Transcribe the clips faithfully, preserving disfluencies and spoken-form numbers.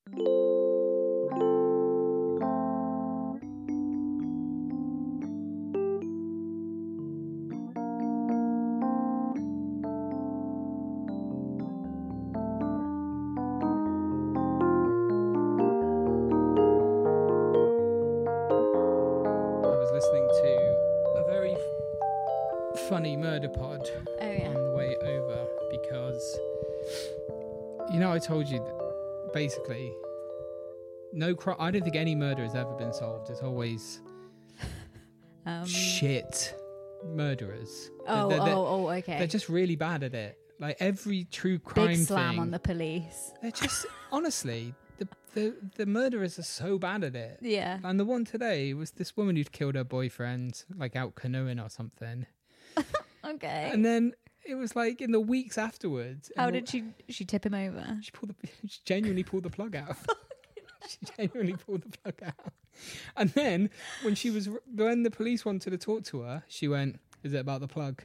Funny murder pod oh, yeah. on the way over because, you know, I told you that basically no crime. I don't think any murder has ever been solved. It's always um, shit murderers. Oh, they're, they're, oh, oh, okay. They're just really bad at it. Like every true crime Big slam thing, on the police. They're just honestly the, the the murderers are so bad at it. Yeah. And the one today was this woman who'd killed her boyfriend, like out canoeing or something. Okay. And then it was like in the weeks afterwards. How did she she tip him over? She pulled the she genuinely pulled the plug out. She genuinely pulled the plug out. And then when she was when the police wanted to talk to her, she went, "Is it about the plug?"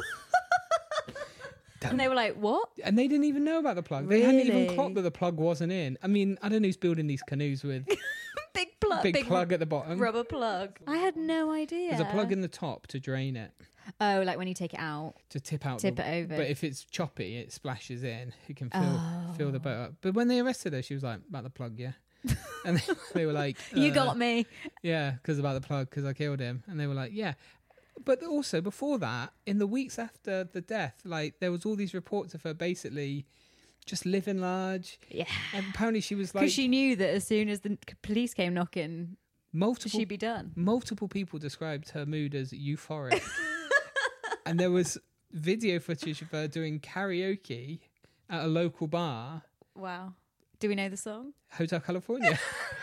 And they were like, "What?" And they didn't even know about the plug. Really? They hadn't even clocked that the plug wasn't in. I mean, I don't know who's building these canoes with big plug, big, big plug at the bottom, rubber plug. I had no idea. There's a plug in the top to drain it. Oh, like when you take it out, to tip out, tip the, it over. But if it's choppy, it splashes in. You can fill Oh. fill the boat up. But when they arrested her, she was like, "About the plug, yeah." And they, they were like, "You uh, got me." Yeah, because about the plug, because I killed him. And they were like, "Yeah." But also before that, in the weeks after the death, like there was all these reports of her basically just living large. Yeah. And apparently she was like, Because she knew that as soon as the police came knocking, multiple she'd be done. multiple people described her mood as euphoric. And there was video footage of her doing karaoke at a local bar. Wow. Do we know the song? Hotel California.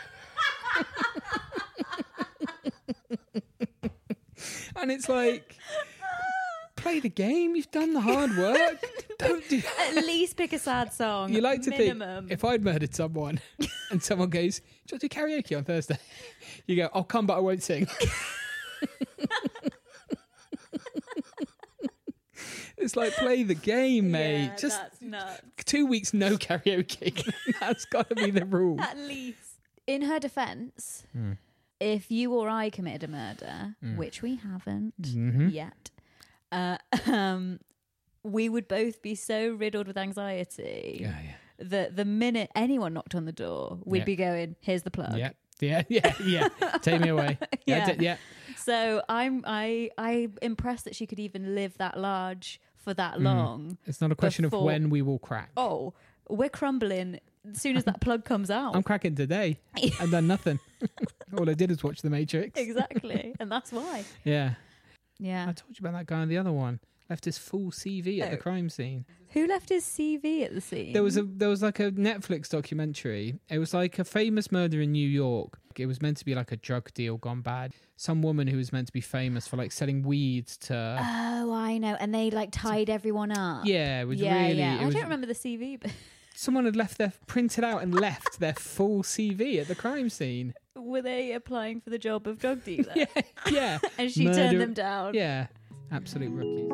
And it's like, play the game. You've done the hard work. Don't do At least pick a sad song. You like to minimum. think, if I'd murdered someone and someone goes, "Do you want to do karaoke on Thursday?" You go, "I'll come, but I won't sing." It's like, play the game, mate. Yeah, Just that's nuts. two weeks, no karaoke. That's got to be the rule. At least. In her defence, Mm. if you or I committed a murder, Mm. which we haven't Mm-hmm. yet, uh, um, we would both be so riddled with anxiety Yeah, yeah. that the minute anyone knocked on the door, we'd Yeah. be going, "Here's the plug." Yeah, yeah, yeah, yeah. Take me away. Yeah, Yeah. d- yeah. So I'm I I'm impressed that she could even live that large for that Mm. long. It's not a question Before- of when we will crack. Oh, we're crumbling as soon as that plug comes out. I'm cracking today. I've done nothing. All I did was watch The Matrix. Exactly, and that's why. Yeah. Yeah. I told you about that guy on the other one. Left his full C V at Oh. the crime scene. Who left his C V at the scene? There was a there was like a Netflix documentary. It was like a famous murder in New York. It was meant to be like a drug deal gone bad. Some woman who was meant to be famous for like selling weeds to. Oh, I know. And they like tied everyone up. Yeah, it was yeah, really. yeah. It I was, don't remember the C V, but someone had left their printed out and left their full C V at the crime scene. were they applying for the job of drug dealer? Yeah, yeah. And she Murder- turned them down. Yeah, absolute rookies.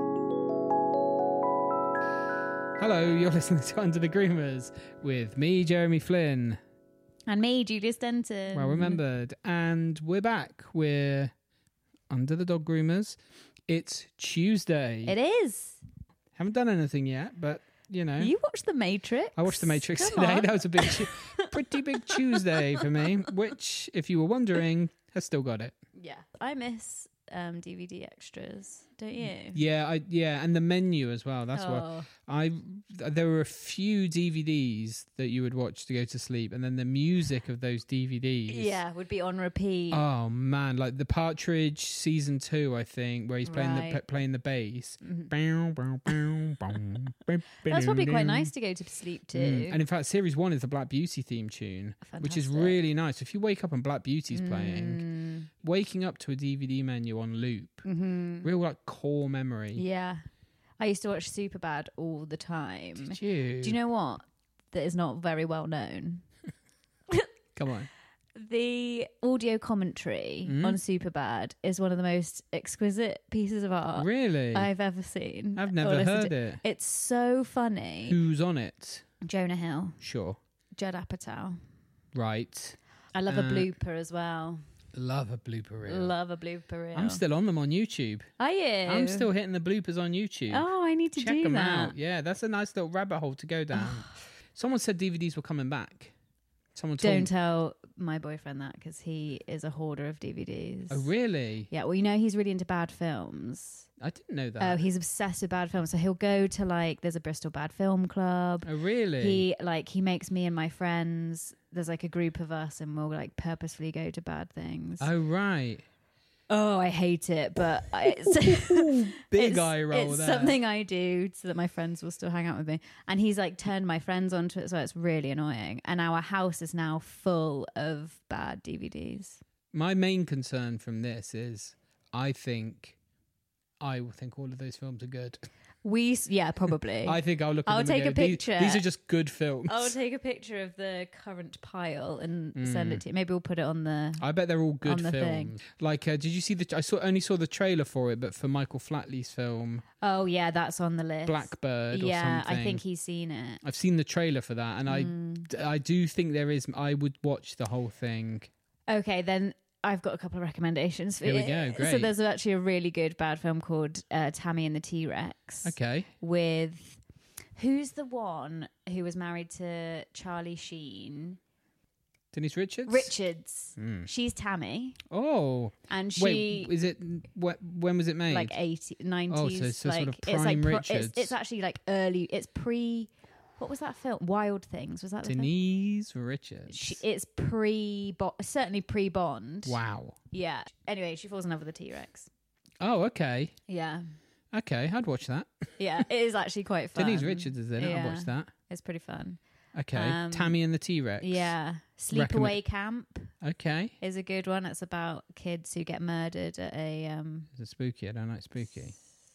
Hello, you're listening to Under the Groomers with me, Jeremy Flynn. And me, Julia Stenton. Well remembered. And we're back. We're Under the Dog Groomers. It's Tuesday. It is. Haven't done anything yet, but, you know. You watched The Matrix. I watched The Matrix Come today. on. That was a big, tu- pretty big Tuesday for me, which, if you were wondering, has still got it. Yeah. I miss um, D V D extras, don't you? Yeah, I yeah, and the menu as well. That's oh. what I. There were a few D V Ds that you would watch to go to sleep, and then the music of those D V Ds. Yeah, would be on repeat. Oh man, like the Partridge season two, I think, where he's playing Right. the playing the bass. Mhm. Bow, bow, bow, bow, That's probably quite nice to go to sleep to. Mm. And in fact, series one is the Black Beauty theme tune, which is Fantastic. really nice. If you wake up and Black Beauty's playing, Mm. waking up to a D V D menu on loop, Mhm. real like core memory. Yeah. I used to watch Superbad all the time. Did you? Do you know what? That is not very well known. Come on. The audio commentary Mm. on Superbad is one of the most exquisite pieces of art Really? I've ever seen. I've or never listened heard to. it. It's so funny. Who's on it? Jonah Hill, Sure. Judd Apatow. Right. I love Uh, a blooper as well. Love a blooper reel. Love a blooper reel. I'm still on them on YouTube. Are you? I'm still hitting the bloopers on YouTube. Oh, I need to Check do them that. out. Yeah, that's a nice little rabbit hole to go down. Someone said D V Ds were coming back. Someone told Don't me. tell my boyfriend that because he is a hoarder of D V Ds. Oh, really? Yeah, well, you know, he's really into bad films. I didn't know that. Oh, he's obsessed with bad films. So he'll go to like, there's a Bristol Bad Film Club. Oh, really? He like he makes me and my friends. There's like a group of us, and we'll like purposefully go to bad things. Oh, right. Oh, I hate it, but I, it's, Big it's, eye roll it's there. something I do so that my friends will still hang out with me. And he's like turned my friends onto it, so it's really annoying. And our house is now full of bad D V Ds. My main concern from this is I think I will think all of those films are good. We, s- yeah, probably. I think I'll look at I'll them take and a go, "These- picture. These are just good films. I'll take a picture of the current pile and send Mm. it to you. Maybe we'll put it on the. I bet they're all good On the films. thing. Like, uh, did you see the? I saw only saw the trailer for it, but for Michael Flatley's film Oh yeah, that's on the list. Blackbird or Yeah, something. I think he's seen it. I've seen the trailer for that, and Mm. I I do think there is. I would watch the whole thing. Okay, then I've got a couple of recommendations for Here we you. go, So great. there's actually a really good bad film called uh, Tammy and the T-Rex. Okay. With who's the one who was married to Charlie Sheen? Denise Richards. Richards. Mm. She's Tammy, Oh, and she wait. Is it? Wh- when was it made? like eighty, nineties. Oh, so- so like, sort of it's like prime pro- Richards. It's, it's actually like early. It's pre. What was that film? Wild Things. Was that the film? Denise Richards. She, it's pre, certainly pre Bond. Wow. Yeah. Anyway, she falls in love with a T Rex. Oh, okay. Yeah. Okay, I'd watch that. Yeah, it is actually quite fun. Denise Richards is in it. I'd Yeah. watch that. It's pretty fun. Okay. Um, Tammy and the T-Rex. Yeah. Sleepaway Camp Okay. is a good one. It's about kids who get murdered at a. Um, Is it spooky? I don't like spooky.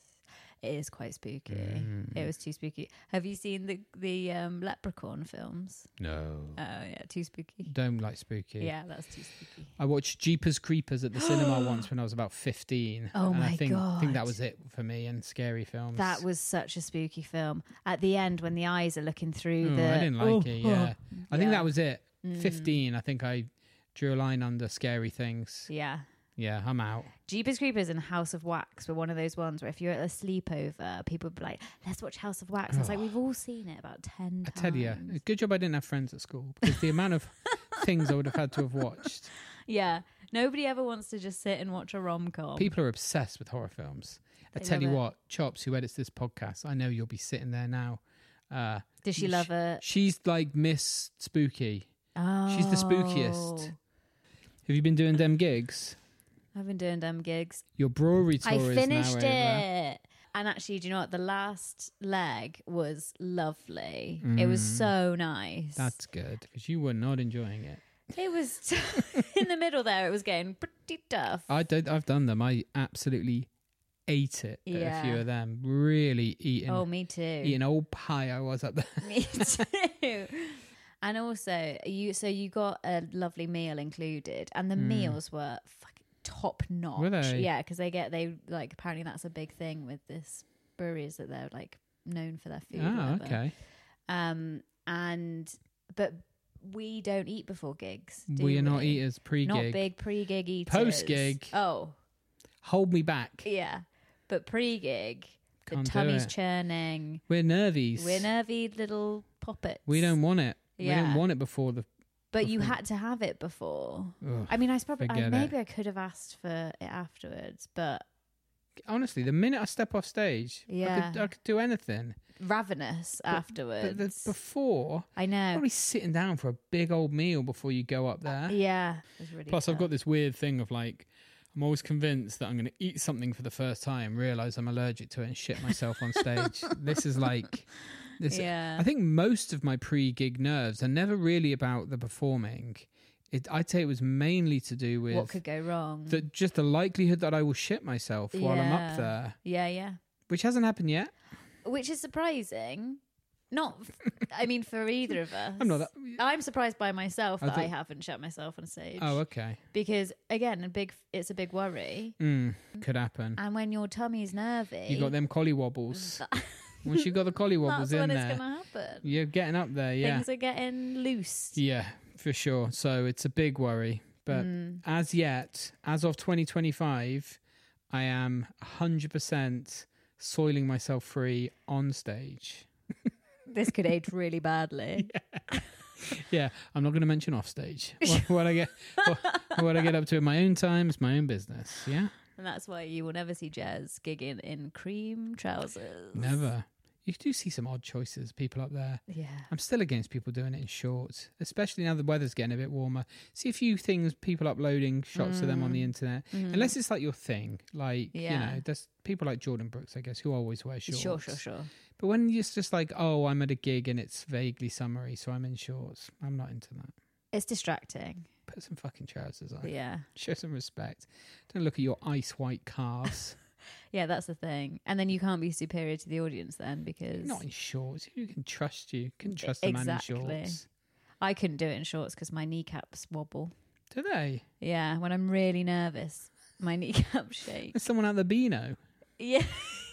it is quite spooky. Mm. It was too spooky. Have you seen the the um, Leprechaun films? No. Oh yeah, too spooky. Don't like spooky. Yeah, that's too spooky. I watched Jeepers Creepers at the cinema once when I was about fifteen. Oh and I my think, I think that God. was it for me and scary films. That was such a spooky film. At the end, when the eyes are looking through Oh, the. I didn't like Oh, it, yeah. I think yeah. that was it. Mm. fifteen, I think I drew a line under scary things. Yeah. Yeah, I'm out. Jeepers Creepers and House of Wax were one of those ones where if you're at a sleepover, people would be like, let's watch House of Wax. I was like, we've all seen it about ten I times. tell you, good job I didn't have friends at school because the amount of things I would have had to have watched. Yeah. Nobody ever wants to just sit and watch a rom-com. People are obsessed with horror films. I They tell you love it. what, Chops, who edits this podcast, I know you'll be sitting there now. Uh, Does she sh- love it? She's like Miss Spooky. Oh. She's the spookiest. Have you been doing them gigs? I've been doing them gigs. Your brewery tour I is finished now over. it. And actually, do you know what? The last leg was lovely. It was Mm. so nice. That's good because you were not enjoying it. It was in the middle there. It was getting pretty tough. I did. I've done them. I absolutely ate it. At a few Yeah. of them. Really eating. Oh, me too. Eating old pie. I was up there. Me too. And also, you so you got a lovely meal included, and the Mm. meals were fucking top notch. Were they? Yeah, because they get they like apparently that's a big thing with this breweries that they're like known for their food. or Oh, whatever. okay. Um, and but we don't eat before gigs. Do We are not we? eaters pre-gig. Not big pre-gig eaters. Post-gig. Oh, Hold me back. yeah. But pre-gig, the Can't do tummy's it. churning. We're nervies. We're nervy little poppets. We don't want it. We Yeah. don't want it before the. But you before- had to have it before. Ugh. I mean, I suppose I, Forget maybe it. I could have asked for it afterwards, but Honestly, the minute I step off stage, I could, Yeah. I could do anything. ravenous But afterwards. the, before, I know. probably sitting down for a big old meal before you go up there. Yeah. It was really Plus, I've tough. got this weird thing of like, I'm always convinced that I'm going to eat something for the first time, realize I'm allergic to it, and shit myself on stage. This is like, this. Yeah. I think most of my pre-gig nerves are never really about the performing. It, I'd say it was mainly to do with What could go wrong? the, just the likelihood that I will shit myself while I'm Yeah. up there, yeah, yeah. which hasn't happened yet. Which is surprising. Not, I mean, for either of us. I'm not that. I'm surprised by myself I that I thought- haven't shut myself on stage. Oh, okay. Because again, a big, it's a big worry. Mm, could happen. And when your tummy's nervy, You got them collie wobbles. that- Once you got the collie wobbles that's in when there, it's gonna happen. you're getting up there. Yeah, Things are getting loose. yeah, For sure. So it's a big worry. But Mm. as yet, as of twenty twenty-five, I am one hundred percent soiling myself free on stage. This could age really badly. Yeah, yeah, I'm not going to mention off stage. What, what I get, what, what I get up to in my own time is my own business. Yeah, And that's why you will never see Jez gigging in cream trousers. never. You do see some odd choices, people up there. Yeah. I'm still against people doing it in shorts, especially now the weather's getting a bit warmer. See a few things, people uploading shots of them on the Mm. internet. Mhm. Unless it's like your thing, like, you Yeah. know, there's people like Jordan Brooks, I guess, who always wear shorts. Sure, sure, sure. But when it's just like, oh, I'm at a gig and it's vaguely summery, so I'm in shorts, I'm not into that. It's distracting. Put some fucking trousers on. But yeah. Show some respect. Don't look at your ice white calves. Yeah, that's the thing. And then you can't be superior to the audience then because Not in shorts. Who can trust you? Can trust a man in Exactly. shorts? I couldn't do it in shorts because my kneecaps wobble. Do they? Yeah, when I'm really nervous, my kneecaps shake. There's someone out the Beano. Yeah.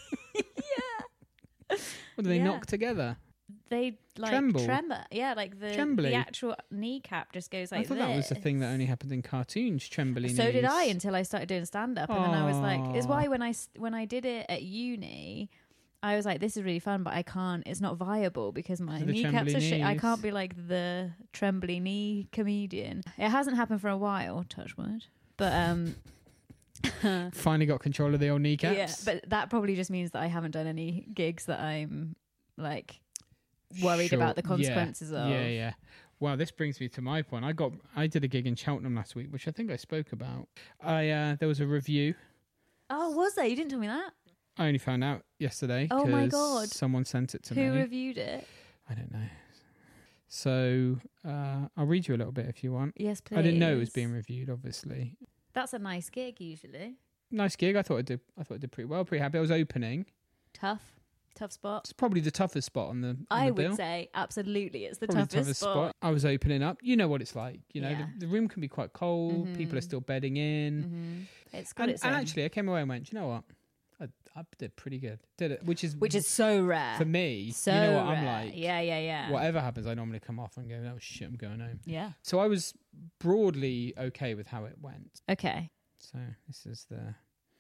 yeah. What do they Yeah. knock together? They like Tremble? tremor. Yeah, like the Trembly? the actual kneecap just goes like I thought this. that was a thing that only happened in cartoons, trembly So did knees. I until I started doing stand up, and then I was like, it's Aw. why when I s- when I did it at uni, I was like, this is really fun, but I can't. It's not viable because my So the kneecaps trembly are shit. I knees. can't be like the trembly knee comedian. It hasn't happened for a while. Touch wood, but um. Finally got control of the old kneecaps. Yeah, but that probably just means that I haven't done any gigs that I'm like worried Sure. about the Yeah. consequences of. Yeah, yeah. Well, this brings me to my point. I got, I did a gig in Cheltenham last week, which I think I spoke about. I uh, there was a review. Oh, was there? You didn't tell me that. I only found out yesterday. Oh my 'cause God. Someone sent it to Who me. reviewed it? I don't know. So uh, I'll read you a little bit if you want. Yes, please. I didn't know it was being reviewed. Obviously, That's a nice gig usually. nice gig. I thought it did. I thought it did pretty well. Pretty happy. I was opening. Tough, tough spot. It's probably the toughest spot on the. On I the would bill. say absolutely, it's the Probably toughest, spot. I was opening up. You know what it's like. You know, Yeah. the, the room can be quite cold. People are Mhm. still bedding in. Mm-hmm. It's got And, its and own- actually, I came away and went, "Do you know what? I, I did pretty good. Did it? Which is which is so rare. for me. so you know what I'm rare. like. Yeah, yeah, yeah. Whatever happens, I normally come off and go, "Oh shit, I'm going home." Yeah. So I was broadly okay with how it went. Okay. So this is the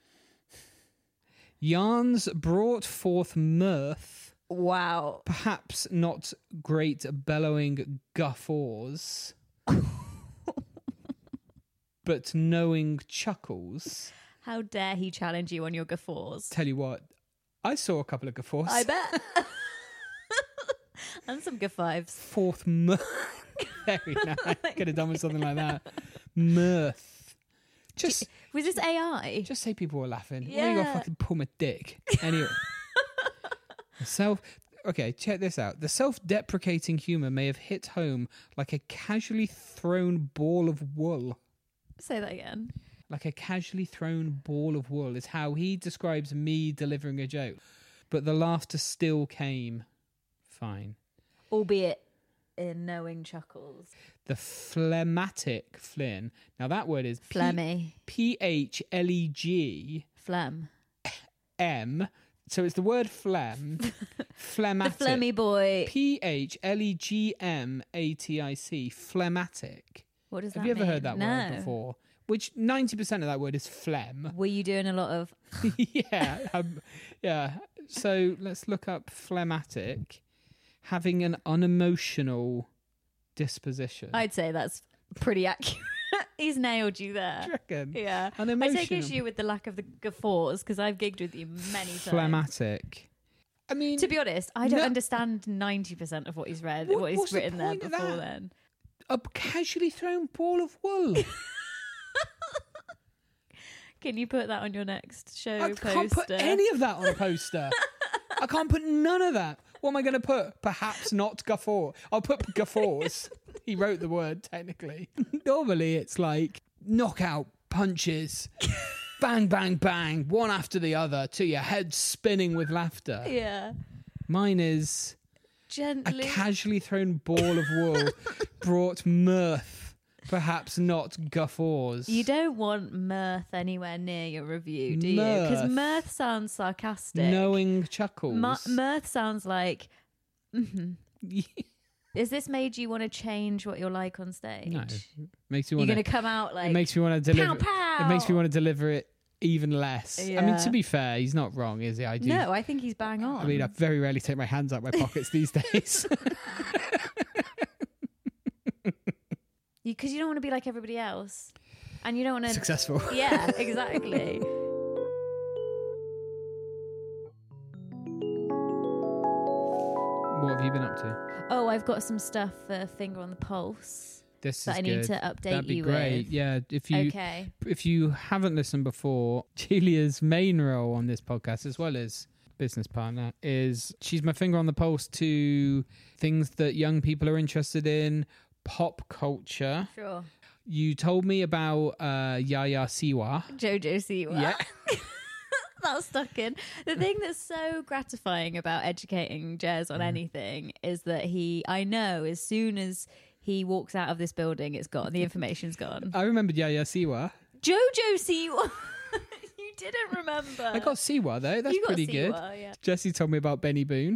yarns brought forth mirth, Wow. perhaps not great bellowing guffaws, but knowing chuckles. How dare he challenge you on your guffaws? Tell you what, I saw a couple of guffaws. I bet. And some guffives. Forth mirth. Very nice. Could have done with something like that. Mirth. Just, Was this A I? just say people were laughing. Yeah. Yeah. You got fucking pull my dick. Anyway. The self. Okay, check this out. The self-deprecating humour may have hit home like a casually thrown ball of wool. Say that again. Like a casually thrown ball of wool is how he describes me delivering a joke. But the laughter still came. Fine. Albeit in knowing chuckles. The phlegmatic Flynn. Now that word is P- Phlegmy. P H L E G Phlegm. M. So it's the word phlegm. The Phlegmatic. phlegmy boy. P H L E G M A T I C. Phlegmatic. What does that Have you ever mean? heard that no. word before? Which ninety percent of that word is phlegm. Were you doing a lot of... yeah. Um, yeah. So let's look up phlegmatic. Having an unemotional disposition. I'd say that's pretty accurate. He's nailed you there. Do you reckon? Yeah. I Unemotional. take issue with the lack of the guffaws because I've gigged with you many times. Phlegmatic. I mean, To be honest, I don't No- understand ninety percent of what he's read, What- what, what's he's the written there point of before that? then. a casually thrown ball of wool. Can you put that on your next show I poster? can't put any of that on a poster. I can't put none of that. What am I going to put? Perhaps not guffaw. I'll put guffaws. He wrote the word, technically. Normally, it's like knockout punches. Bang, bang, bang. One after the other till your head's spinning with laughter. Yeah. Mine is a Gently. casually thrown ball of wool brought mirth. Perhaps not guffaws. You don't want mirth anywhere near your review, do you? Because Mirth. mirth sounds sarcastic. Knowing chuckles. Mu- mirth sounds like, mhm. Has this made you want to change what you're like on stage? No, makes you You're want going to come out like It makes me want to deliver. pow pow. It makes me want to deliver it even less. I mean, Yeah. to be fair, he's not wrong, is he? I do. No, I think he's bang on. I mean, I very rarely take my hands out my pockets these days. Because you, you don't want to be like everybody else, and you don't want to. Successful. Yeah, exactly. What have you been up to? Oh, I've got some stuff for Finger on the Pulse This that is I need good. to update That'd be you great. with. Yeah, if you Okay. if you haven't listened before, Julia's main role on this podcast, as well as business partner, is she's my finger on the pulse to things that young people are interested in, pop culture. Sure. You told me about uh, Yaya Siwa. Jojo Siwa. Yeah. That's stuck in. The thing that's so gratifying about educating Jez on Mm. anything is that he, I know, as soon as he walks out of this building, it's gone. The information's gone. I remembered Yaya Siwa. Jojo Siwa. You didn't remember. I got Siwa though. That's You got pretty good. Siwa, yeah. Jesse told me about Benny Boone.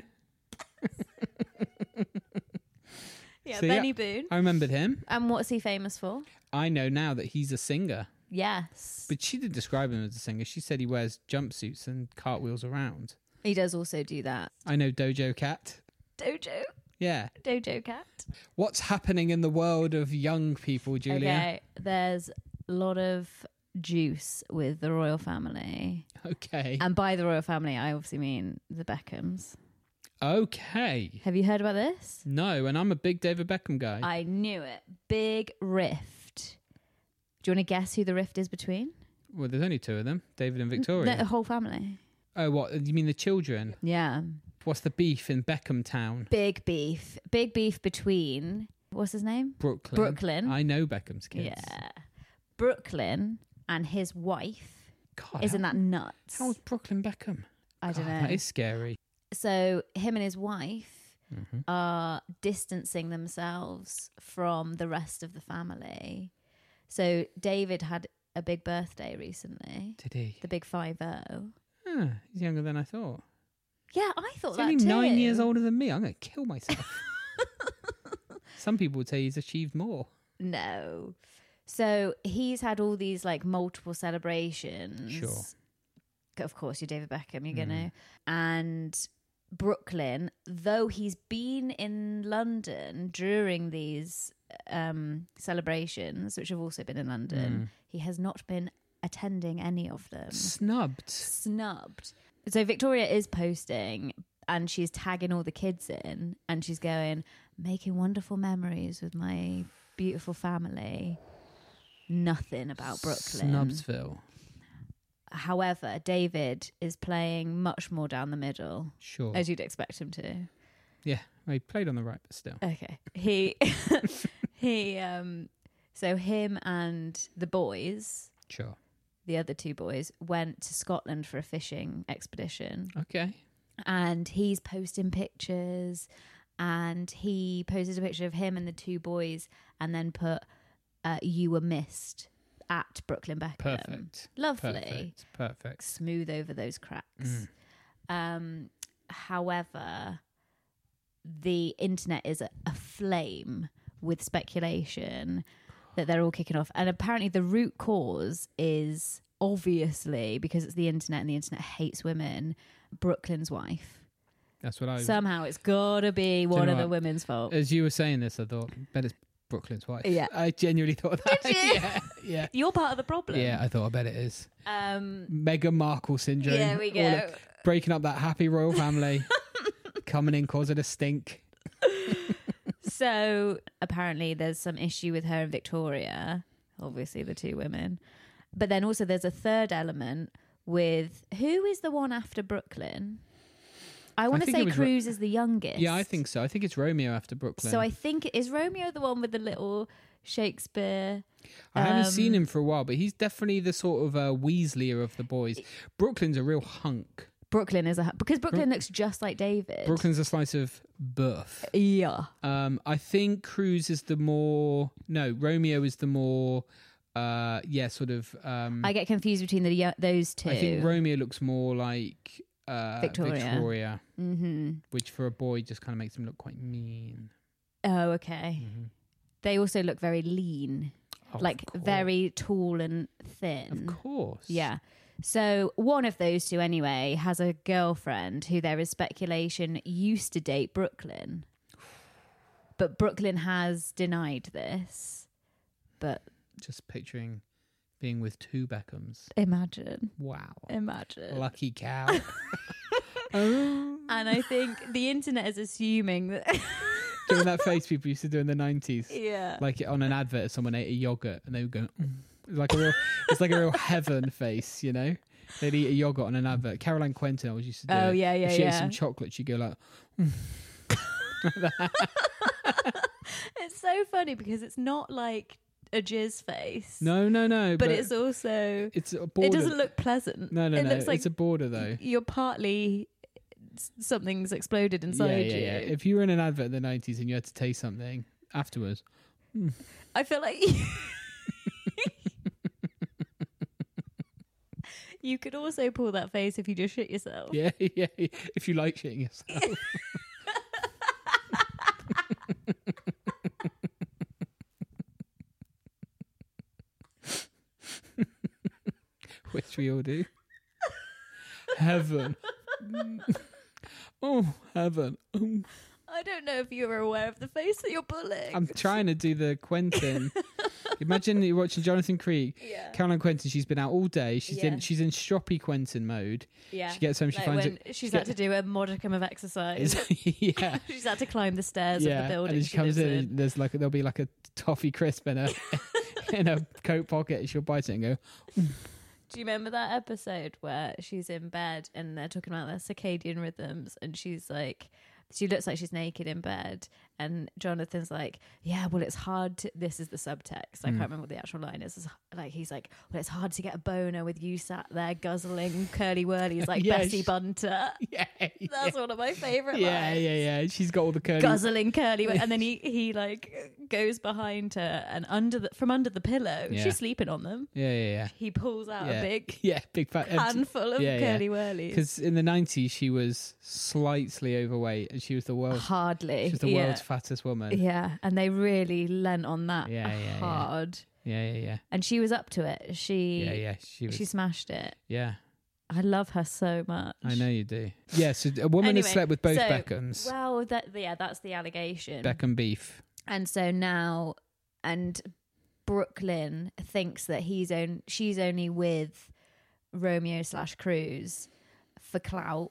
Yeah, So, yeah. Benny Boone. I remembered him. And what's he famous for? I know now that he's a singer. Yes. But she didn't describe him as a singer. She said he wears jumpsuits and cartwheels around. He does also do that. I know Dojo Cat. Dojo. Yeah. Dojo Cat. What's happening in the world of young people, Julia? Okay. There's a lot of juice with the royal family. Okay. And by the royal family, I obviously mean the Beckhams. Okay. Have you heard about this? No, and I'm a big David Beckham guy. I knew it. Big rift. Do you want to guess who the rift is between? Well, there's only two of them, David and Victoria. No, the whole family. Oh, what? You mean the children? Yeah. What's the beef in Beckham Town? Big beef. Big beef between, what's his name? Brooklyn. Brooklyn. I know Beckham's kids. Yeah. Brooklyn and his wife. God, Isn't how, that nuts? How's Brooklyn Beckham? I don't God, know. That is scary. So him and his wife Mm-hmm. are distancing themselves from the rest of the family. So David had a big birthday recently, Did he? the big five oh. Ah, he's younger than I thought. Yeah, I thought He's that only too. nine years older than me. I'm going to kill myself. Some people would say he's achieved more. No. So he's had all these like multiple celebrations. Sure. Of course, you're David Beckham, you're Mm. going to. And Brooklyn, though he's been in London during these um, celebrations, which have also been in London, Mm. he has not been attending any of them. Snubbed. Snubbed. So Victoria is posting and she's tagging all the kids in and she's going, making wonderful memories with my beautiful family. Nothing about Brooklyn. Snubsville. However, David is playing much more down the middle, Sure. as you'd expect him to. Yeah, well, he played on the right, but still. Okay. He, he, um, so him and the boys, Sure. the other two boys, went to Scotland for a fishing expedition. Okay. And he's posting pictures, and he posted a picture of him and the two boys and then put, uh, you were missed at Brooklyn Beckham. Perfect. Lovely. Perfect. Perfect. Smooth over those cracks. Mm. Um, however, the internet is aflame with speculation that they're all kicking off. And apparently the root cause is obviously, because it's the internet and the internet hates women, Brooklyn's wife. That's what I was. Somehow it's got to be you one know of the what? women's fault. As you were saying this, I thought, bet it's Brooklyn's wife. Yeah. I genuinely thought that. Did you? yeah. Yeah. You're part of the problem. Yeah, I thought, I bet it is. Um, Meghan Markle syndrome. there we All go. of- breaking up that happy royal family. Coming in, causing a stink. So apparently there's some issue with her and Victoria, obviously the two women. But then also there's a third element with, who is the one after Brooklyn? I want to think it say was Ro- Cruz is the youngest. Yeah, I think so. I think it's Romeo after Brooklyn. So I think, is Romeo the one with the little Shakespeare? I haven't um, seen him for a while, but he's definitely the sort of uh, Weasleyer of the boys. Brooklyn's a real hunk. Brooklyn is a, because Brooklyn looks just like David. Brooklyn's a slice of birth. Yeah. Um, I think Cruz is the more... No, Romeo is the more... Uh, yeah, sort of... Um, I get confused between the yo- those two. I think Romeo looks more like uh, Victoria. Victoria, Mm-hmm. which for a boy just kind of makes him look quite mean. Oh, okay. Mm-hmm. They also look very lean, Oh, like of course. very tall and thin. Of course. Yeah. So one of those two, anyway, has a girlfriend who there is speculation used to date Brooklyn. But Brooklyn has denied this. But Just picturing being with two Beckhams. imagine. Wow. Imagine. Lucky cow. Oh. And I think the internet is assuming that... Doing that face people used to do in the nineties. yeah. Like on an advert, someone ate a yogurt and they would go, mm. It's like a real, it's like a real heaven face, you know? They'd eat a yogurt on an advert. Caroline Quentin always used to do Oh, it. yeah, yeah, If she ate yeah. some chocolate, she'd go like, mm. It's so funny because it's not like a jizz face. No, no, no. But, it's also... it's a border. It doesn't look pleasant. No, no, it no. looks like it's a border though. you're partly... something's exploded inside yeah, yeah, you. yeah. If you were in an advert in the nineties and you had to taste something afterwards, mm. I feel like you could also pull that face if you just shit yourself. yeah, yeah. If you like shitting yourself. Which we all do. Heaven. Oh, heaven. Oh. I don't know if you were aware of the face that you're pulling. I'm trying to do the Quentin. Imagine you're watching Jonathan Creek. Yeah. Caroline Quentin, she's been out all day. She's Yeah. in she's in stroppy Quentin mode. Yeah. She gets home, she like finds when it. she's she had to do a modicum of exercise. yeah. She's had to climb the stairs yeah. of the building. And then she, she comes lives in, in. and there's like there'll be like a toffee crisp in a in a coat pocket, and she'll bite it and go, Do you remember that episode where she's in bed and they're talking about their circadian rhythms and she's like, she looks like she's naked in bed and Jonathan's like, yeah, well, it's hard to, this is the subtext. I Mm. can't remember what the actual line is. It's like, he's like, well, it's hard to get a boner with you sat there guzzling curly whirlies like Yeah, Bessie she- Bunter. yeah, That's yeah. one of my favourite Yeah, lines. yeah, yeah. She's got all the curly. Guzzling curly, and then he he like goes behind her and under the from under the pillow, Yeah. she's sleeping on them. Yeah, yeah, yeah. He pulls out yeah. a big yeah, big fat empty- handful of yeah, yeah. curly whirlies. Because in the nineties, she was slightly overweight, and she was the world's Hardly, she was the yeah. world's fattest woman. Yeah, and they really lent on that Yeah, yeah, yeah. hard. Yeah, yeah, yeah, And she was up to it. She yeah, yeah. She was. she smashed it. yeah, I love her so much. I know you do. Yeah, so a woman Anyway, has slept with both so- Beckhams. Well, that yeah, that's the allegation. Beckham beef. And so now, and Brooklyn thinks that he's on, she's only with Romeo slash Cruz for clout,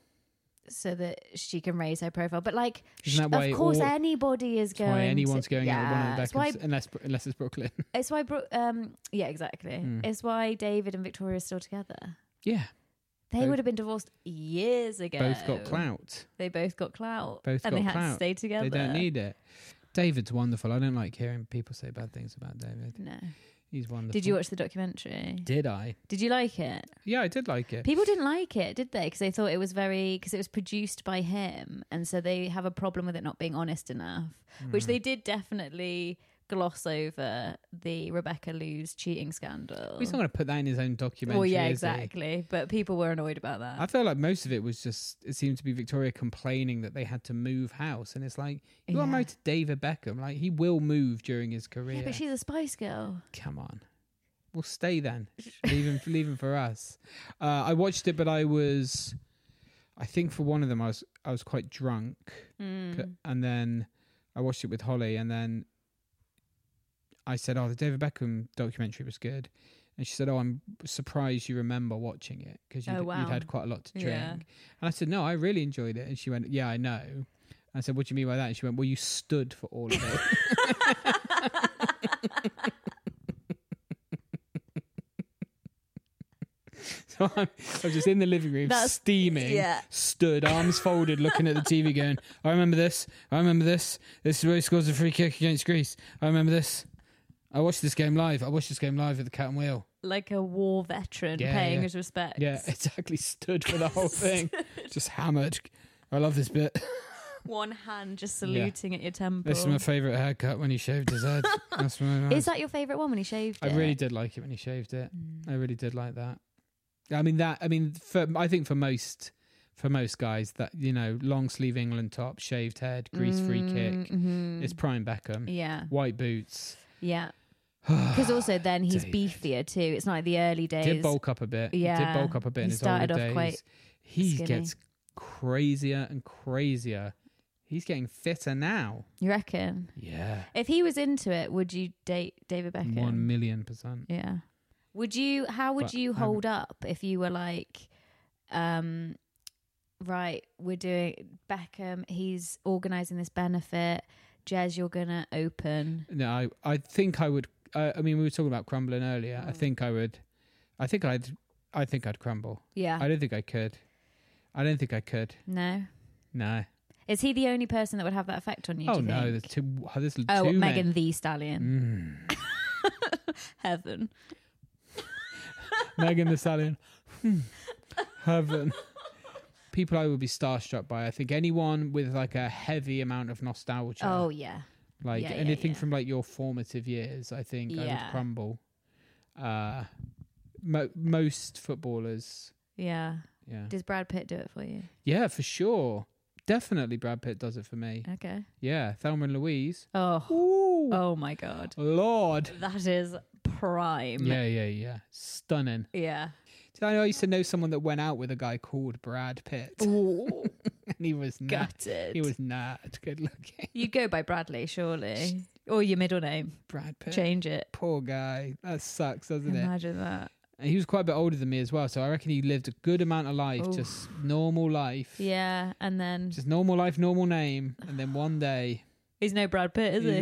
so that she can raise her profile. But like, Isn't that sh- why of course, all- anybody is That's going. why anyone's to, going yeah, out with one of the it's Beckhams, why unless unless it's Brooklyn. it's why Bro- um yeah exactly. Mm. It's why David and Victoria are still together. Yeah, They Both- would have been divorced years ago. both got clout. They both got clout. Both and got they had clout. to stay together. They don't need it. David's wonderful. I don't like hearing people say bad things about David. No. He's wonderful. Did you watch the documentary? Did I? Did you like it? Yeah, I did like it. People didn't like it, did they? Because they thought it was very, because it was produced by him, and so they have a problem with it not being honest enough. Which Mm. they did definitely gloss over the Rebecca Lewis cheating scandal. He's not going to put that in his own documentary. Well, yeah, is he? exactly. But people were annoyed about that. I feel like most of it was just, it seemed to be Victoria complaining that they had to move house. And it's like, you are Yeah. married to David Beckham. Like, he will move during his career. Yeah, but she's a Spice Girl. Come on. We'll stay then. leave, him, leave him for us. Uh, I watched it, but I was, I think for one of them, I was I was quite drunk. Mm. And then I watched it with Holly. And then I said, oh, the David Beckham documentary was good. And she said, oh, I'm surprised you remember watching it because you'd, Oh, wow. you'd had quite a lot to drink. Yeah. And I said, no, I really enjoyed it. And she went, yeah, I know. And I said, what do you mean by that? And she went, well, you stood for all of it. So I'm, I was just in the living room, That's- steaming, yeah. stood, arms folded, looking at the T V going, I remember this, I remember this, this is where he scores a free kick against Greece. I remember this. I watched this game live. I watched this game live at the Cat and Wheel. Like a war veteran Yeah, paying yeah. his respects. Yeah, exactly. Stood for the whole thing. Just hammered. I love this bit. One hand just saluting at your temple. This is my favourite haircut when he shaved his head. That's my nice. Is that your favourite one when he shaved I it? really did like it when he shaved it. Mm. I really did like that. I mean that. I mean, for, I think for most for most guys. That, you know, long sleeve England top, shaved head, grease free kick. Mm-hmm. It's prime Beckham. Yeah. White boots. Yeah. Because also then he's David. beefier too. It's not like the early days. Did bulk up a bit. Yeah. He did bulk up a bit He in his started older off days. quite he skinny. gets crazier and crazier. He's getting fitter now. You reckon? Yeah. If he was into it, would you date David Beckham? One million percent. Yeah. Would you? How would But you I'm- hold up if you were like, um, right, we're doing Beckham. He's organising this benefit. Jez, you're gonna open. No, I, I think I would. Uh, I mean, we were talking about crumbling earlier. Mm. I think I would. I think I'd. I think I'd crumble. Yeah. I don't think I could. I don't think I could. No. No. Is he the only person that would have that effect on you? Oh do you no, think? there's two. There's Oh, two Megan men. the Stallion. Mm. Heaven. Megan the Stallion. Hmm. Heaven. People I would be starstruck by. I think anyone with like a heavy amount of nostalgia. Oh yeah. Like yeah, yeah, anything yeah. from like your formative years, I think I Yeah. would crumble. Uh, mo- most footballers, Yeah. yeah, Does Brad Pitt do it for you? yeah, for sure. Definitely, Brad Pitt does it for me. Okay. Yeah, Thelma and Louise. Oh. Ooh, Oh my god. Lord. That is prime. Yeah, yeah, yeah. Stunning. Yeah. Did I know I used to know someone that went out with a guy called Brad Pitt, Ooh. and he was not. Gutted. He was not good looking. You'd go by Bradley, surely. Or your middle name. Brad Pitt. Change it. Poor guy. That sucks, doesn't it? Imagine that. And he was quite a bit older than me as well, so I reckon he lived a good amount of life, Oof. just normal life. Yeah, and then Just normal life, normal name, and then one day. he's no Brad Pitt, is he?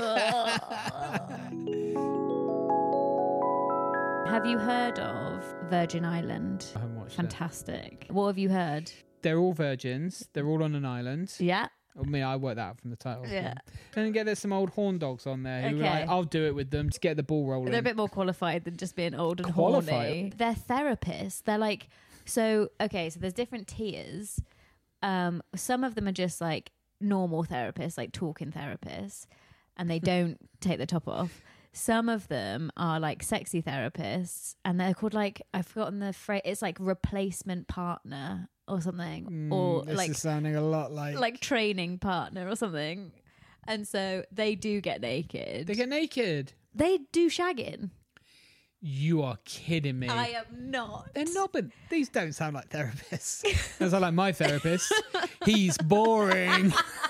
Have you heard of Virgin Island? I haven't watched it. Fantastic. What have you heard? They're all virgins. They're all on an island. Yeah. I mean, I worked that out from the title. Yeah. Then get there's some old horn dogs on there who are Okay. like, I'll do it with them to get the ball rolling. They're a bit more qualified than just being old and Qualified? horny. They're therapists. They're like, so, okay, so there's different tiers. Um, some of them are just like normal therapists, like talking therapists, and they don't take the top off. Some of them are like sexy therapists, and they're called like, I've forgotten the phrase, it's like replacement partner or something, Mm, or this like is sounding a lot like... like training partner or something. And so they do get naked. They get naked. They do shagging. You are kidding me. I am not. They're not, but these don't sound like therapists. They sound like my therapist. He's boring.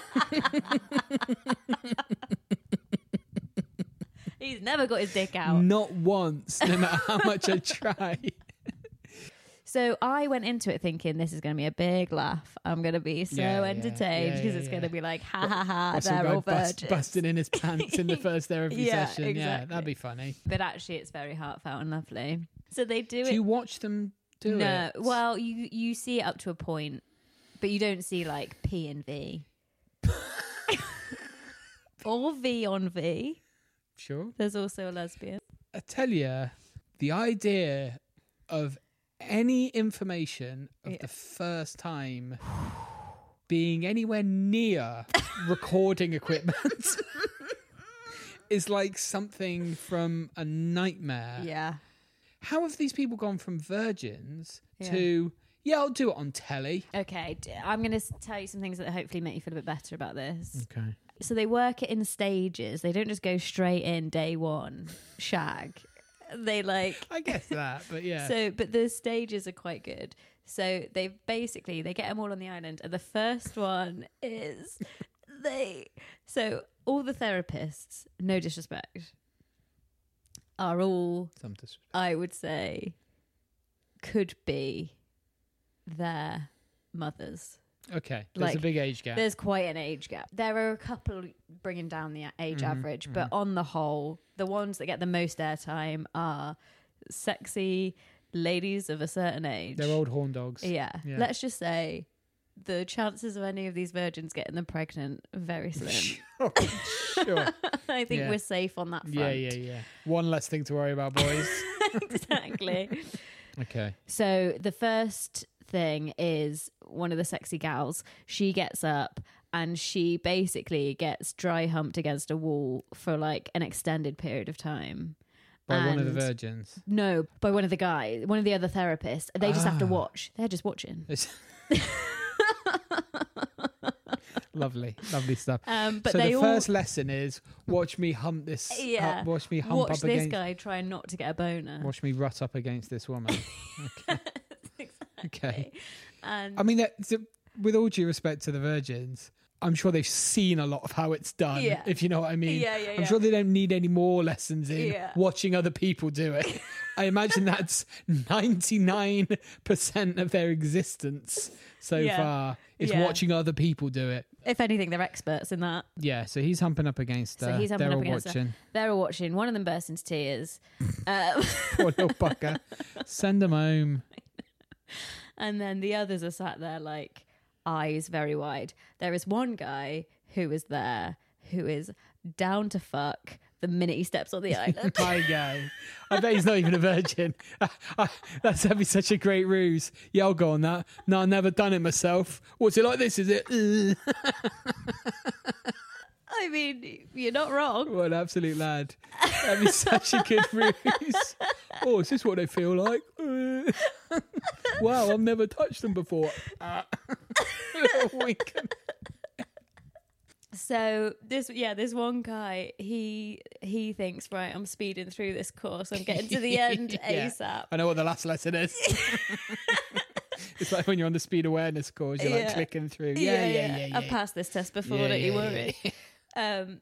He's never got his dick out. Not once, no matter how much I try. So I went into it thinking this is going to be a big laugh. I'm going to be so Yeah, yeah, entertained yeah, because yeah, it's yeah. going to be like, ha ha ha, Or some they're guy all bust, virgins. busting in his pants in the first therapy Yeah, session. Yeah, exactly. that'd be funny. But actually, it's very heartfelt and lovely. So they do Do it. you watch them do no, it? well, you you see it up to a point, but you don't see like P and V or V on V. Sure. There's also a lesbian. I tell you, the idea of any information of Yeah. the first time being anywhere near recording equipment is like something from a nightmare. Yeah. How have these people gone from virgins Yeah. to, yeah, I'll do it on telly? Okay, d- I'm going to tell you some things that hopefully make you feel a bit better about this. Okay. So they work it in stages. They don't just go straight in day one, shag. They like I guess that, but yeah. so, but the stages are quite good. So they basically they get them all on the island, and the first one is they. So all the therapists, no disrespect, are all Some disrespect. I would say could be their mothers. Okay, there's a like, big age gap. There's quite an age gap. There are a couple bringing down the age Mhm, average, but on the whole, the ones that get the most airtime are sexy ladies of a certain age. They're old horn dogs. Yeah. Yeah. Let's just say the chances of any of these virgins getting them pregnant are very slim. Sure. I think Yeah. we're safe on that front. Yeah, yeah, yeah. One less thing to worry about, boys. Exactly. Okay. So the first thing is one of the sexy gals. She gets up and she basically gets dry humped against a wall for like an extended period of time. By one of the And- virgins. No, by one of the guys, one of the other therapists. They just have to Ah. watch. They're just watching. It's- Lovely, lovely stuff. Um, but so they the all first lesson is watch me hump this. Yeah. Uh, watch me hump watch up this against. guy try not to get a boner. Watch me rut up against this woman. Okay. Exactly. Okay. And I mean, that, so, with all due respect to the virgins, I'm sure they've seen a lot of how it's done. Yeah. If you know what I mean. Yeah, yeah, I'm yeah. sure they don't need any more lessons in Yeah. watching other people do it. I imagine that's ninety-nine percent of their existence so Yeah. far is Yeah. watching other people do it. if anything, they're experts in that. Yeah, so he's humping up against her. So he's humping They're up all against her. watching. They're all watching. One of them bursts into tears. um, Poor little fucker. Send him home. And then the others are sat there like eyes very wide. There is one guy who is there who is down to fuck the minute he steps on the island. My guy. I bet he's not even a virgin. That's that'd be such a great ruse. Yeah, I'll go on that. No, I've never done it myself. What's it like this, is it? I mean, you're not wrong. What an absolute lad. That'd be such a good ruse. Oh, is this what they feel like? Wow, I've never touched them before. Little wink. So this, yeah, this one guy, he he thinks, right, I'm speeding through this course. I'm getting to the end Yeah. ASAP. I know what the last lesson is. It's like when you're on the speed awareness course, you're like Yeah. clicking through. Yeah, yeah, yeah. yeah, yeah. I've passed this test before, Yeah, don't you yeah, worry. yeah. Um,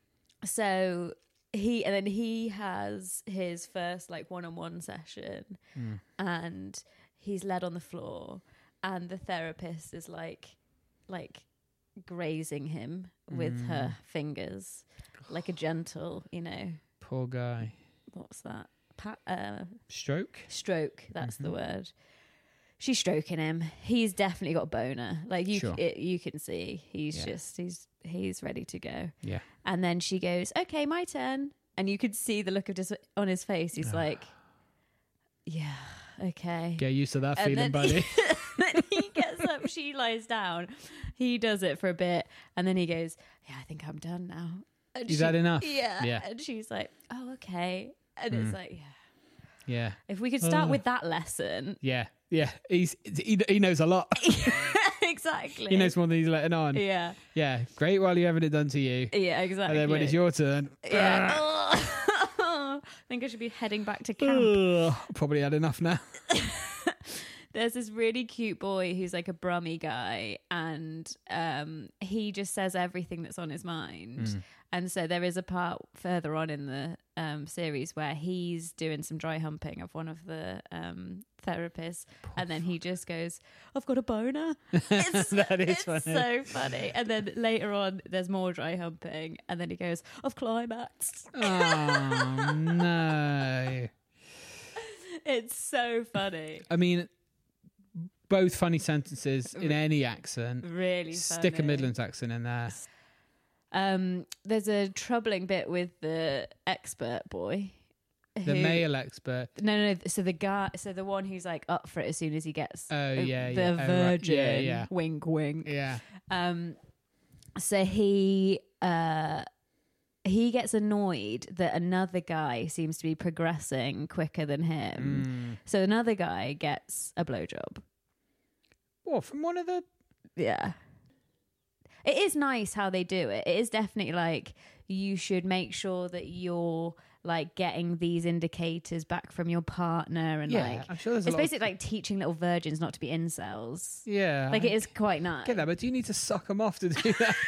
so he and then he has his first like one-on-one session, Mm. and he's led on the floor, and the therapist is like, like grazing him with Mm. her fingers, like a gentle, you know, Poor guy. what's that? Pa- uh, Stroke? stroke. That's the Mhm. word. She's stroking him. He's definitely got a boner. Like you, Sure. c- it, you can see. He's Yeah. just he's he's ready to go. Yeah. And then she goes, "Okay, my turn." And you could see the look of dis- on his face. He's like, "Yeah, okay." Get used to that And feeling, then buddy. then he gets up. She lies down. He does it for a bit, and then he goes, "Yeah, I think I'm done now." And Is she- that enough? Yeah. Yeah. And she's like, "Oh, okay." And Mm. it's like, yeah. Yeah. If we could start Ugh. with that lesson. Yeah. Yeah. He's he, he knows a lot. Exactly. He knows more than he's letting on. Yeah. Yeah. Great while you're having it done to you. Yeah, exactly. And then when it's your turn, Yeah. I think I should be heading back to camp. ugh, probably had enough now. There's this really cute boy who's like a Brummy guy, and um, he just says everything that's on his mind. Mm. And so there is a part further on in the um, series where he's doing some dry humping of one of the um, therapists, and then he just goes, "I've got a boner." It's, That is it's funny. so funny. And then later on, there's more dry humping, and then he goes, "I've climaxed." Oh no. It's so funny. I mean, both funny sentences in any accent. Really Stick a funny. Midlands accent in there. Um, there's a troubling bit with the expert boy. The who- male expert. No, no, no. So the guy, so the one who's like up for it as soon as he gets. Oh, uh, yeah, the yeah. Oh, right. virgin. Yeah, yeah. Wink, wink. Yeah. Um, so he, uh, he gets annoyed that another guy seems to be progressing quicker than him. Mm. So another guy gets a blowjob. What, from one of the... Yeah. It is nice how they do it. It is definitely like you should make sure that you're like getting these indicators back from your partner, and Yeah, like I'm sure there's a it's lot of- basically like teaching little virgins not to be incels. Yeah. Like I it is quite nice. get that, but do you need to suck them off to do that?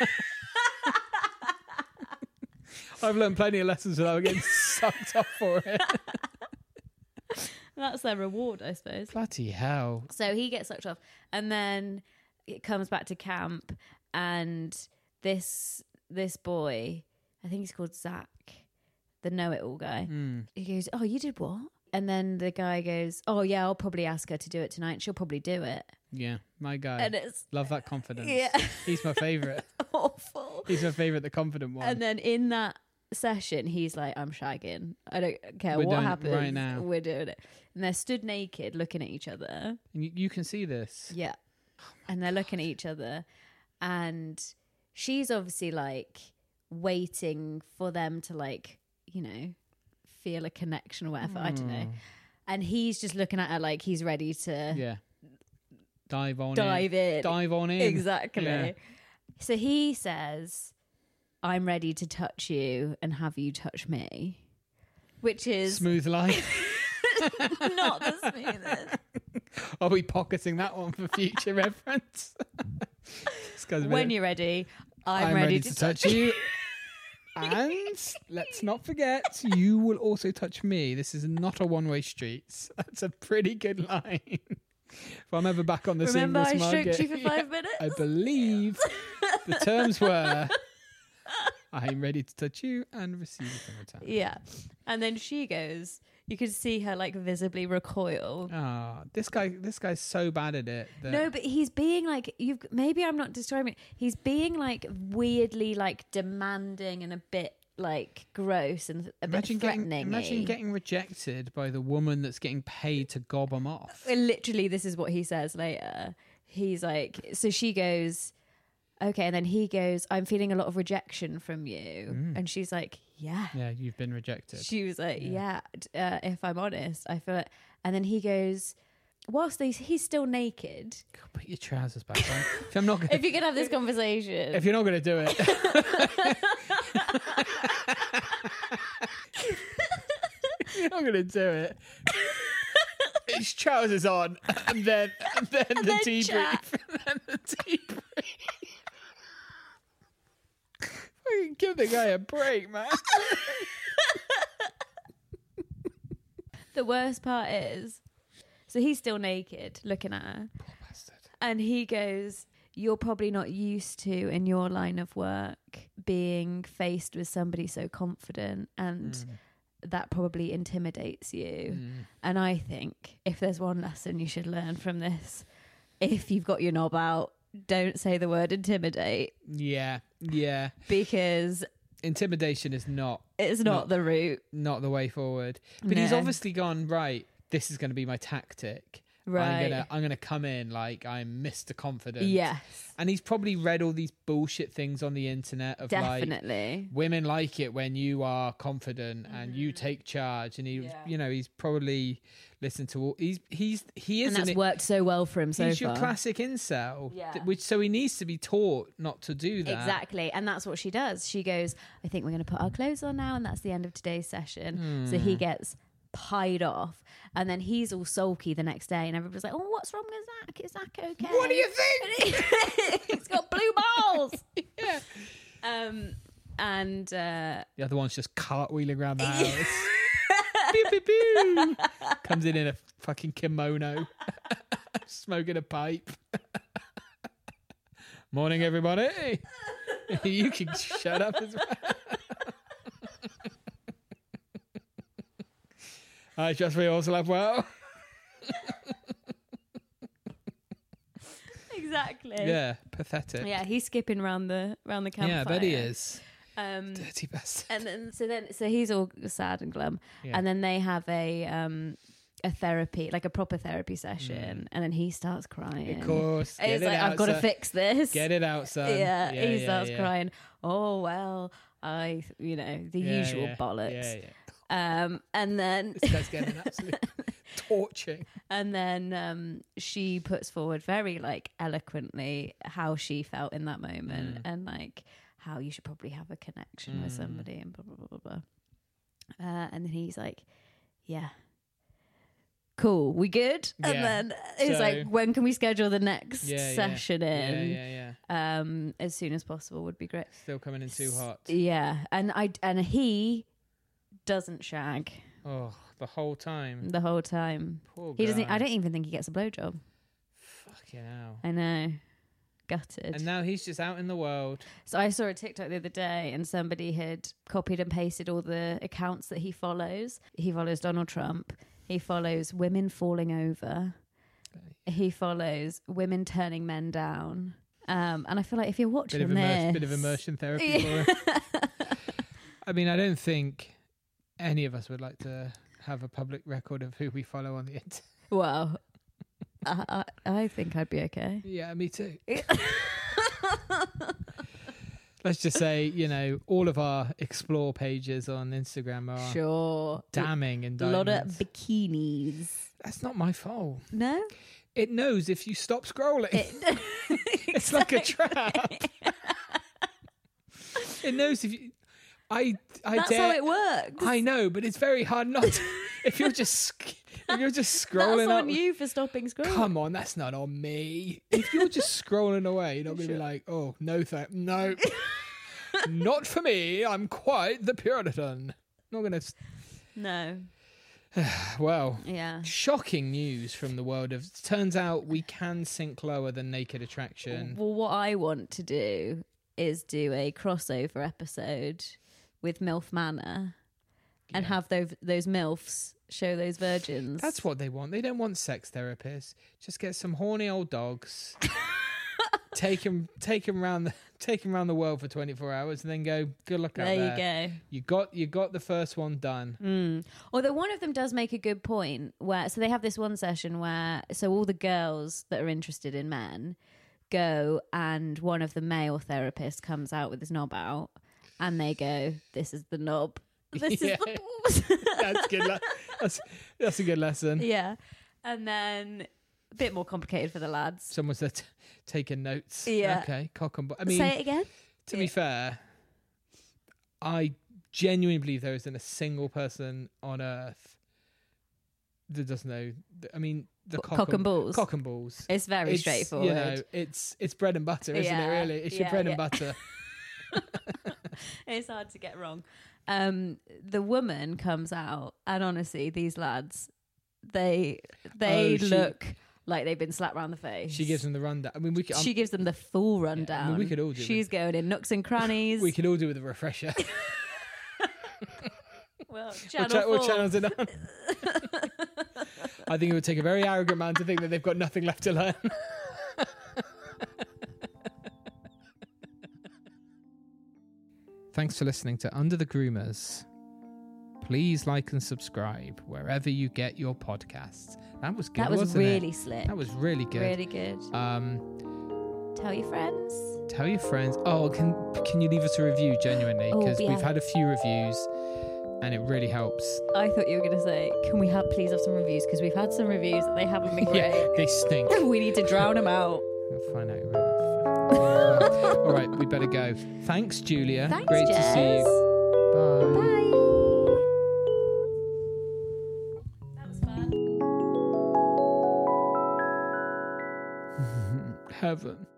I've learned plenty of lessons without getting sucked off for it. That's their reward, I suppose. Bloody hell. So he gets sucked off, and then it comes back to camp, and this this boy, I think he's called Zach, the know-it-all guy. Mm. He goes, "Oh, you did what?" And then the guy goes, "Oh yeah, I'll probably ask her to do it tonight. She'll probably do it." Yeah, my guy. And it's Love that confidence. yeah, He's my favourite. awful. He's my favourite, the confident one. And then in that session, he's like, "I'm shagging. I don't care We're what doing it happens. right now." We're doing it." And they're stood naked, looking at each other. And you, you can see this. Yeah. And they're looking at each other, and she's obviously like waiting for them to like, you know, feel a connection or whatever. I don't know. Mm. And he's just looking at her like he's ready to Yeah. dive on dive in. in. Dive on in. Exactly. Yeah. So he says, I'm ready to touch you and have you touch me, which is Smooth life. not the smoothest. I'll be pocketing that one for future reference. This guy's a When bit- you're ready, I'm, I'm ready, ready to, to touch touch you. you. And let's not forget, you will also touch me. This is not a one-way street. That's a pretty good line. If I'm ever back on the Remember I singles market, stroked you for yeah, five minutes? I believe the terms were, I'm ready to touch you and receive it in return. Yeah. And then she goes, you can see her like visibly recoil. Ah, this guy, this guy's so bad at it. That No, but he's being like, you've maybe I'm not describing it. He's being like weirdly like demanding and a bit like gross and a imagine bit getting, threatening. imagine getting rejected by the woman that's getting paid to gob him off. Literally, this is what he says later. He's like, so she goes, okay, and then he goes, I'm feeling a lot of rejection from you. Mm. And she's like, yeah. Yeah, you've been rejected. She was like, Yeah. yeah, uh, if I'm honest, I feel it. And then he goes, whilst he's, he's still naked, Put your trousers back on. If I'm not gonna, if you could have this conversation. if you're not going to do it, if you're not going to do it. His trousers on, and then and then And the then debrief, chat. and then the debrief. Fucking give the guy a break, man. The worst part is, so he's still naked looking at her. Poor bastard. And he goes, you're probably not used to in your line of work being faced with somebody so confident, and Mm. that probably intimidates you. Mm. And I think if there's one lesson you should learn from this, if you've got your knob out, don't say the word intimidate, Yeah, yeah. because Intimidation is not it's not, Not- the route. not the way forward. But he's No. obviously gone, right, this is going to be my tactic. Right. I'm gonna I'm gonna come in like I'm Mister Confident. Yes, And he's probably read all these bullshit things on the internet of like definitely. women like it when you are confident and you take charge, and he Yeah. you know, he's probably listened to all he's he's he is And that's an, worked so well for him so he's far. your classic incel. Yeah. th- which so he needs to be taught not to do that. Exactly. And that's what she does. She goes, I think we're going to put our clothes on now. And that's the end of today's session. Hmm. So he gets pied off. And then he's all sulky the next day. And everybody's like, oh, what's wrong with Zach? Is Zach okay? What do you think? He's got blue balls. Yeah. Um, and uh, The other one's just cartwheeling around the house. Pew, pew, pew. Comes in in a fucking kimono, smoking a pipe. Morning, everybody. You can shut up as well. I trust we all slept well. exactly. Yeah, pathetic. Yeah, he's skipping around the round the campfire. Yeah, I bet he is. Um, Dirty bastard. and then so then so he's all sad and glum, Yeah. and then they have a um a therapy, like a proper therapy session, and then he starts crying. Of course. Get He's it like, out, I've got to son. fix this. Get it out, son. Yeah, he yeah, starts yeah. crying. Oh well, I you know the Yeah, usual yeah. bollocks. Yeah, yeah. Um, and then This guy's getting an absolute torching. and then um, she puts forward very like eloquently how she felt in that moment, Mm. and like how you should probably have a connection with Mm. somebody, and blah blah blah blah blah. Uh, and then he's like, "Yeah, cool, we good?" And Yeah. then he's So- like, "When can we schedule the next Yeah, yeah. session Yeah, in? yeah, yeah. Um, as soon as possible would be great." Still coming in too hot. Yeah, and I and he doesn't shag Oh, the whole time. the whole time. Poor He doesn't. guy. I don't even think he gets a blowjob. Fucking hell. I know, gutted. And now he's just out in the world. So I saw a TikTok the other day, and somebody had copied and pasted all the accounts that he follows. He follows Donald Trump. He follows women falling over. He follows women turning men down. Um, and I feel like if you're watching Bit of, this, immer- bit of immersion therapy for him. I mean, I don't think any of us would like to have a public record of who we follow on the internet. well, I, I, I think I'd be okay. Yeah, me too. Let's just say, you know, all of our explore pages on Instagram are Sure, damning a indictments. lot of bikinis. That's not my fault. No, It knows if you stop scrolling. It, It's like a trap. It knows if you. I. I That's dare, how it works. I know, but it's very hard not to. If you're just. If you're just scrolling. That's on up, you for stopping scrolling. Come on, that's not on me. If you're just scrolling away, you're not going to Sure. be like, oh, no, thank, no, not for me. I'm quite the Puritan. Not going to. No. Well, Yeah. shocking news from the world of. Turns out we can sink lower than Naked Attraction. Well, what I want to do is do a crossover episode with MILF Manor and Yeah. have those those MILFs show those virgins. That's what they want. They don't want sex therapists. Just get some horny old dogs. take them, take them around the, take 'em around the world for twenty-four hours, and then go. Good luck out there there. you go. You got, you got the first one done. Mm. Although one of them does make a good point where, so they have this one session where, so all the girls that are interested in men go and one of the male therapists comes out with his knob out and they go, this is the knob. This Yeah. is the balls. That's good. Le- that's that's a good lesson. Yeah. And then a bit more complicated for the lads. Someone's there t- taking notes. Yeah. Okay. Cock and. Bo- I mean, Say it again. to be fair, I genuinely believe there isn't a single person on earth that doesn't know. th- I mean, the Cock cock, and balls. Cock and balls. It's very It's, straightforward. You know, it's it's bread and butter, isn't Yeah, it? Really, it's your yeah, bread yeah. and butter. It's hard to get wrong. Um, the woman comes out, and honestly, these lads, they they Oh, she- look like they've been slapped round the face. She gives them the rundown. I mean, we could. um, She gives them the full rundown. we could all do She's going in nooks and crannies. we could all do with a refresher. well, What channel cha- what four. channel's it on? I think it would take a very arrogant man to think that they've got nothing left to learn. Thanks for listening to Under the Groomers. Please like and subscribe wherever you get your podcasts. That was good. That was wasn't really it? slick. That was really good. really good. Um, Tell your friends. tell your friends. Oh, can can you leave us a review genuinely? Oh, Because yeah. we've had a few reviews, and it really helps. I thought you were going to say, can we have please have some reviews? Because we've had some reviews and they haven't been great. Yeah, they stink. We need to drown them out. We'll find out. Really. All right, we better go. Thanks, Julia. Thanks, Great Jess. to see you. Bye. Bye. That was fun. Heaven.